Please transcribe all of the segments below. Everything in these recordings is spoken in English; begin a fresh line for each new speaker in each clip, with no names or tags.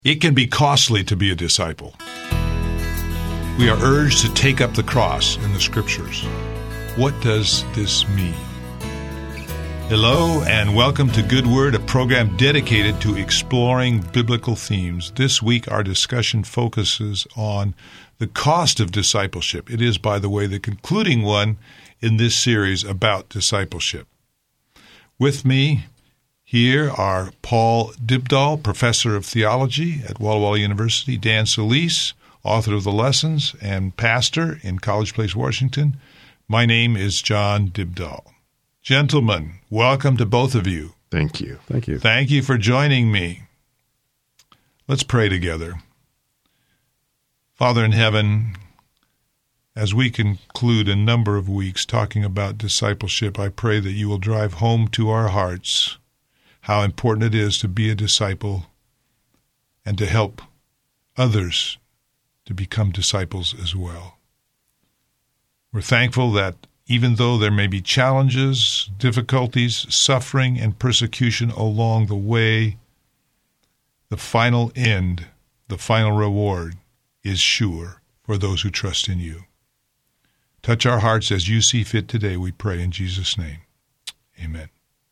It can be costly to be a disciple. We are urged to take up the cross in the Scriptures. What does this mean? Hello and welcome to Good Word, a program dedicated to exploring biblical themes. This week our discussion focuses on the cost of discipleship. It is, by the way, the concluding one in this series about discipleship. With me here are Paul Dybdahl, professor of theology at Walla Walla University, Dan Solis, author of the lessons and pastor in College Place, Washington. My name is John Dybdahl. Gentlemen, welcome to both of you.
Thank you.
Thank you.
Thank you for joining me. Let's pray together. Father in heaven, as we conclude a number of weeks talking about discipleship, I pray that you will drive home to our hearts how important it is to be a disciple and to help others to become disciples as well. We're thankful that even though there may be challenges, difficulties, suffering, and persecution along the way, the final end, the final reward is sure for those who trust in you. Touch our hearts as you see fit today, we pray in Jesus' name. Amen.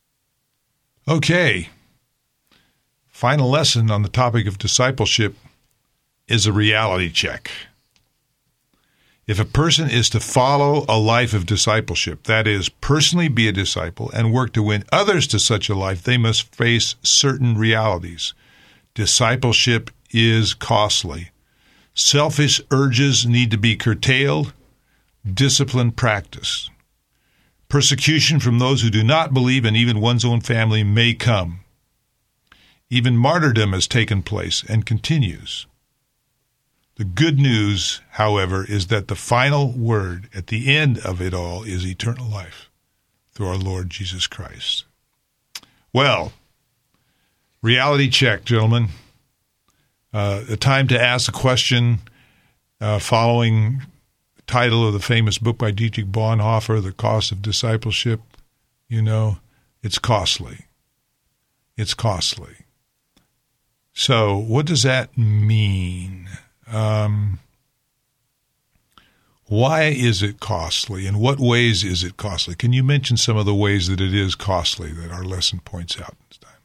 Okay. Final lesson on the topic of discipleship is a reality check. If a person is to follow a life of discipleship, that is, personally be a disciple and work to win others to such a life, they must face certain realities. Discipleship is costly. Selfish urges need to be curtailed, discipline practiced. Persecution from those who do not believe and even one's own family may come. Even martyrdom has taken place and continues. The good news, however, is that the final word at the end of it all is eternal life through our Lord Jesus Christ. Well, reality check, gentlemen. A time to ask a question following the title of the famous book by Dietrich Bonhoeffer, The Cost of Discipleship. You know, it's costly. It's costly. So what does that mean? Why is it costly? In what ways is it costly? Can you mention some of the ways that it is costly that our lesson points out this time?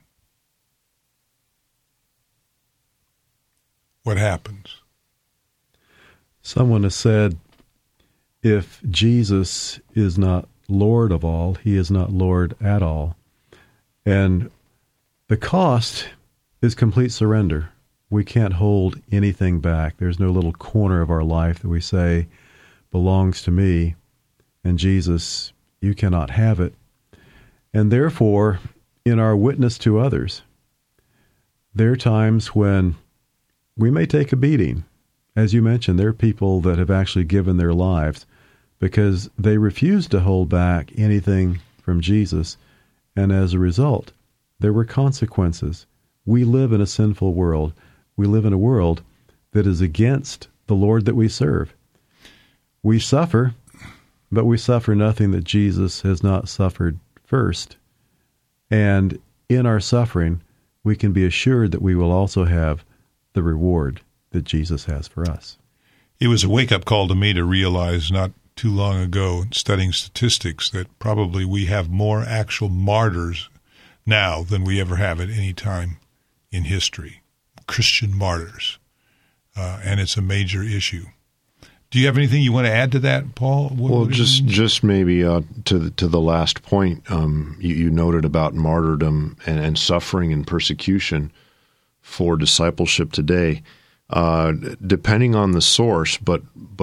What happens?
Someone has said, if Jesus is not Lord of all, he is not Lord at all. And the cost is complete surrender. We can't hold anything back. There's no little corner of our life that we say belongs to me, and Jesus, you cannot have it. And therefore, in our witness to others, there are times when we may take a beating. As you mentioned, there are people that have actually given their lives because they refused to hold back anything from Jesus, and as a result, there were consequences. We live in a sinful world. We live in a world that is against the Lord that we serve. We suffer, but we suffer nothing that Jesus has not suffered first. And in our suffering, we can be assured that we will also have the reward that Jesus has for us.
It was a wake-up call to me to realize not too long ago, studying statistics, that probably we have more actual martyrs now than we ever have at any time in history. Christian martyrs, and it's a major issue. Do you have anything you want to add to that, Paul?
Just maybe to the last point you noted about martyrdom and suffering and persecution for discipleship today. Depending on the source, but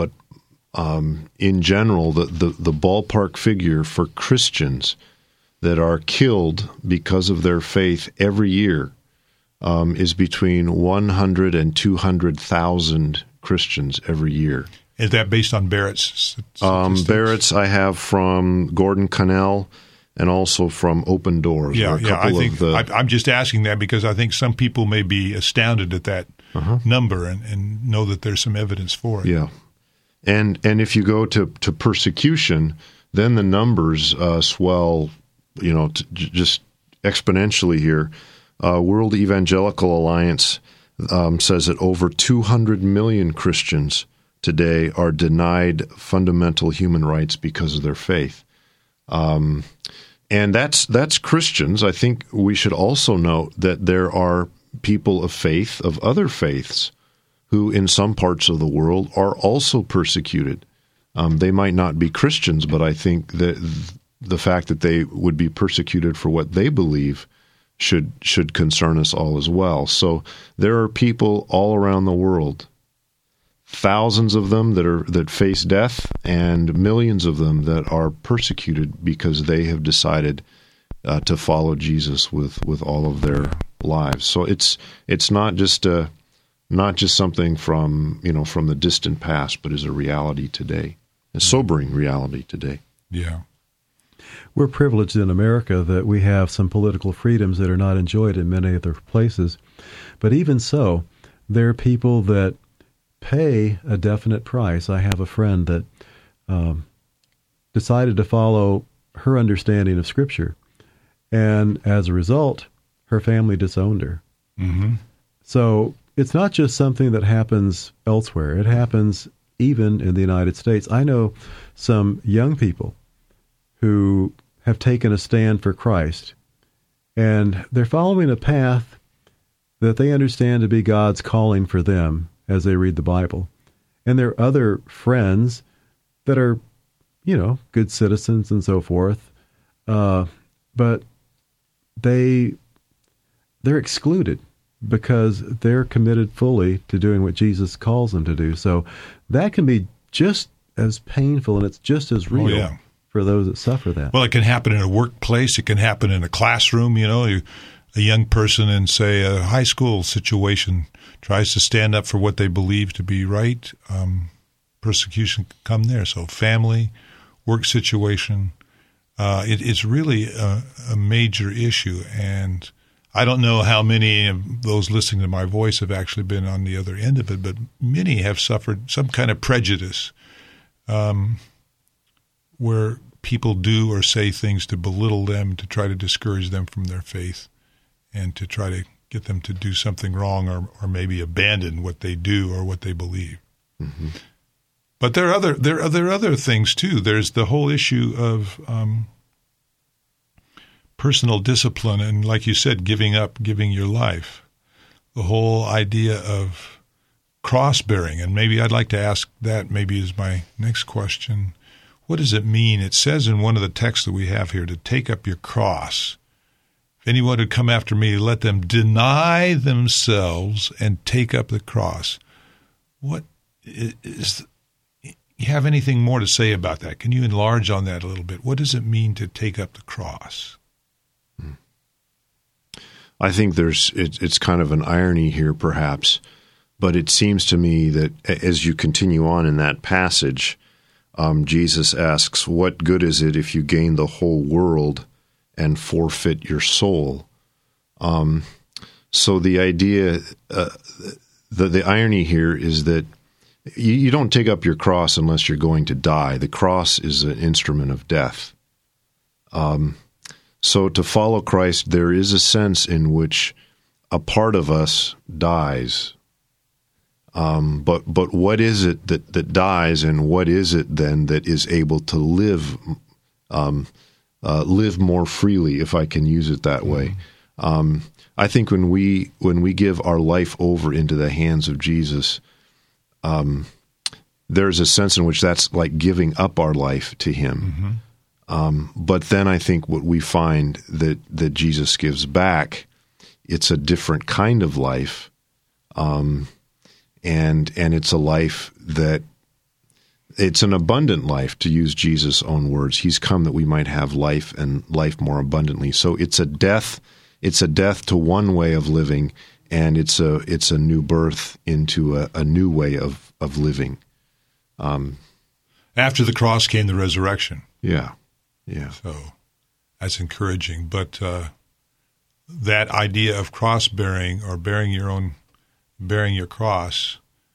in general, the ballpark figure for Christians that are killed because of their faith every year is between 100 and 200,000 Christians every year.
Is that based on Barrett's statistics?
Barrett's I have from Gordon Connell and also from Open Doors.
I'm just asking that because I think some people may be astounded at that number and know that there's some evidence for it.
Yeah. And if you go to persecution, then the numbers swell, just exponentially here. World Evangelical Alliance, says that over 200 million Christians today are denied fundamental human rights because of their faith. And that's Christians. I think we should also note that there are people of faith, of other faiths, who in some parts of the world are also persecuted. They might not be Christians, but I think that the fact that they would be persecuted for what they believe should concern us all as well. So there are people all around the world, thousands of them that face death, and millions of them that are persecuted because they have decided to follow Jesus with all of their lives. So it's not just something from the distant past, but is a reality today, a sobering reality today.
Yeah.
We're privileged in America that we have some political freedoms that are not enjoyed in many other places. But even so, there are people that pay a definite price. I have a friend that decided to follow her understanding of Scripture. And as a result, her family disowned her.
Mm-hmm.
So it's not just something that happens elsewhere. It happens even in the United States. I know some young people who have taken a stand for Christ, and they're following a path that they understand to be God's calling for them as they read the Bible. And there are other friends that are, good citizens and so forth, but they're excluded because they're committed fully to doing what Jesus calls them to do. So that can be just as painful, and it's just as real for those that suffer that.
Well, it can happen in a workplace. It can happen in a classroom. A young person in, say, a high school situation tries to stand up for what they believe to be right. Persecution can come there. So family, work situation, it's really a major issue. And I don't know how many of those listening to my voice have actually been on the other end of it, but many have suffered some kind of prejudice where people do or say things to belittle them, to try to discourage them from their faith, and to try to get them to do something wrong or maybe abandon what they do or what they believe. Mm-hmm. But there are other things too. There's the whole issue of personal discipline and, like you said, giving your life. The whole idea of cross-bearing, and maybe I'd like to ask that maybe as my next question. What does it mean? It says in one of the texts that we have here to take up your cross. If anyone would come after me, let them deny themselves and take up the cross. What is? You have anything more to say about that? Can you enlarge on that a little bit? What does it mean to take up the cross?
I think it's kind of an irony here, perhaps, but it seems to me that as you continue on in that passage, Jesus asks, what good is it if you gain the whole world and forfeit your soul? So the idea, the irony here is that you don't take up your cross unless you're going to die. The cross is an instrument of death. So to follow Christ, there is a sense in which a part of us dies. But what is it that dies, and what is it then that is able to live more freely, if I can use it that way? I think when we give our life over into the hands of Jesus, there's a sense in which that's like giving up our life to Him. Mm-hmm. But then I think what we find that Jesus gives back, it's a different kind of life. And it's a life that it's an abundant life, to use Jesus' own words. He's come that we might have life and life more abundantly. So it's a death to one way of living, and it's a new birth into a new way of living.
After the cross came the resurrection.
Yeah.
So that's encouraging. But that idea of cross-bearing or bearing your cross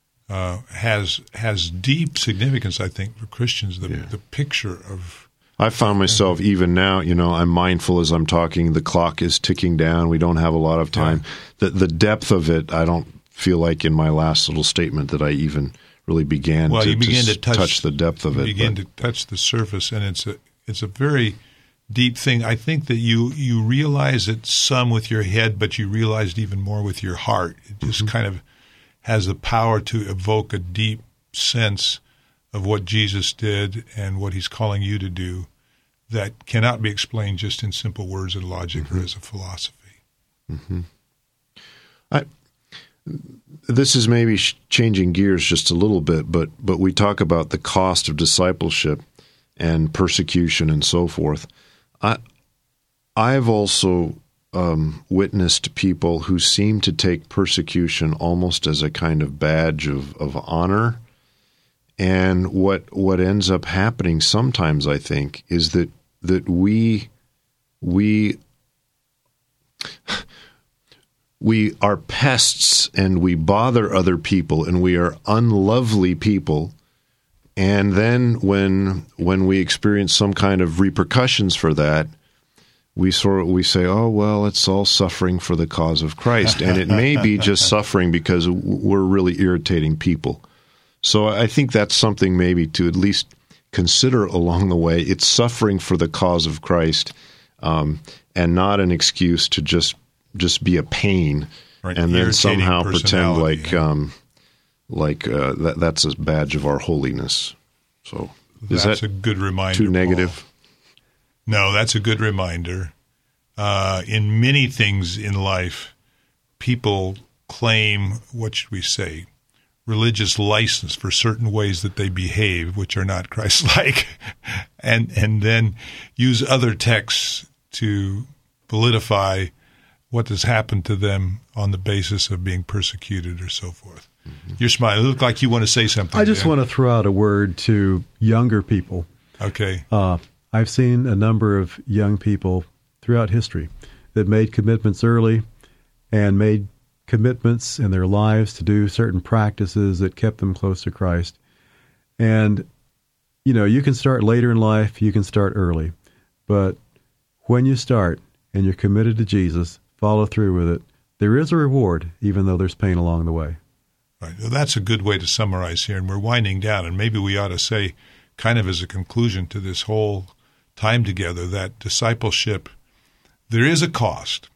has deep significance, I think, for Christians. The picture of.
I found myself even now, I'm mindful as I'm talking. The clock is ticking down. We don't have a lot of time. Yeah. The depth of it, I don't feel like in my last little statement that I even really began to touch the depth of it.
You begin to touch the surface, and it's a very deep thing. I think that you realize it some with your head, but you realize it even more with your heart. It just kind of has the power to evoke a deep sense of what Jesus did and what he's calling you to do that cannot be explained just in simple words and logic or as a philosophy.
This is maybe changing gears just a little bit, but we talk about the cost of discipleship and persecution and so forth. I've also witnessed people who seem to take persecution almost as a kind of badge of honor. And what ends up happening sometimes, I think, is that we are pests and we bother other people and we are unlovely people. And then when we experience some kind of repercussions for that, we say, oh, well, it's all suffering for the cause of Christ. And it may be just suffering because we're really irritating people. So I think that's something maybe to at least consider along the way. It's suffering for the cause of Christ, and not an excuse to just be a pain, right, and then somehow pretend like that's a badge of our holiness. So
that's a good reminder.
Too negative?
Paul. No, that's a good reminder. In many things in life, people claim, what should we say, religious license for certain ways that they behave, which are not Christ-like, and then use other texts to validify what has happened to them on the basis of being persecuted or so forth. You're smiling. You look like you want to say something.
I just want to throw out a word to younger people.
Okay.
I've seen a number of young people throughout history that made commitments early and made commitments in their lives to do certain practices that kept them close to Christ. And, you can start later in life, you can start early. But when you start and you're committed to Jesus, follow through with it, there is a reward, even though there's pain along the way.
Right. Well, that's a good way to summarize here, and we're winding down, and maybe we ought to say, kind of as a conclusion to this whole time together, that discipleship, there is a cost,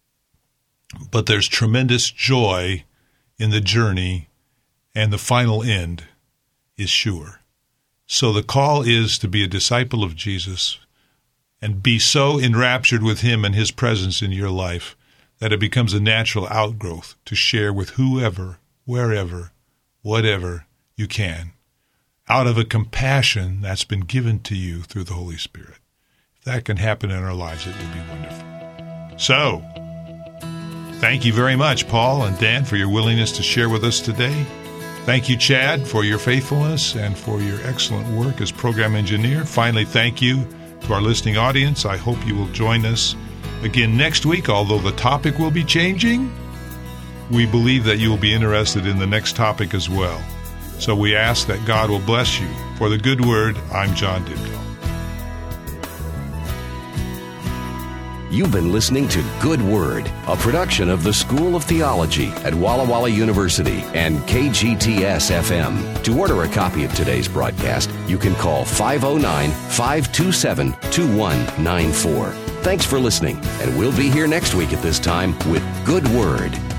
but there's tremendous joy in the journey, and the final end is sure. So the call is to be a disciple of Jesus and be so enraptured with him and his presence in your life that it becomes a natural outgrowth to share with whoever, wherever, whatever you can, out of a compassion that's been given to you through the Holy Spirit. If that can happen in our lives, it will be wonderful. So, thank you very much, Paul and Dan, for your willingness to share with us today. Thank you, Chad, for your faithfulness and for your excellent work as program engineer. Finally, thank you to our listening audience. I hope you will join us again next week, although the topic will be changing. We believe that you will be interested in the next topic as well. So we ask that God will bless you. For the Good Word, I'm John Dibdall.
You've been listening to Good Word, a production of the School of Theology at Walla Walla University and KGTS-FM. To order a copy of today's broadcast, you can call 509-527-2194. Thanks for listening, and we'll be here next week at this time with Good Word.